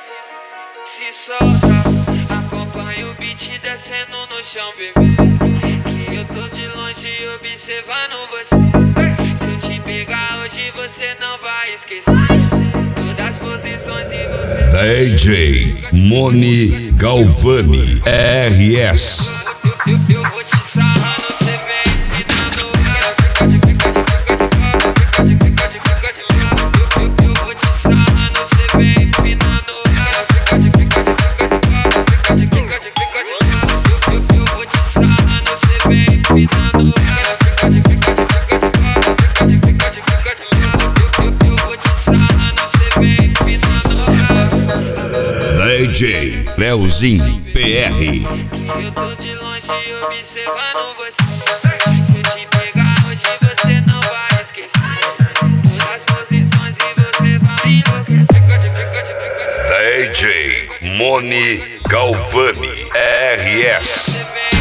Se solta, acompanha o beat descendo no chão, bebê. Que eu tô de longe observando você. Se eu te pegar hoje você não vai esquecer todas as posições e você. DJ Moni Galvani RS. Eu vou te sarrando, cê vem empinando. Eu vou te sarrando, cê vem empinando. Eu vou te sarrando, cê vem empinando. Eu vou te sarrando, cê vem empinando. DJ Leozinho PR. Que eu tô de longe observando você. Se eu te pegar hoje você não vai esquecer todas as posições e você vai enlouquecer. DJ Moni Galvani RS. Você vem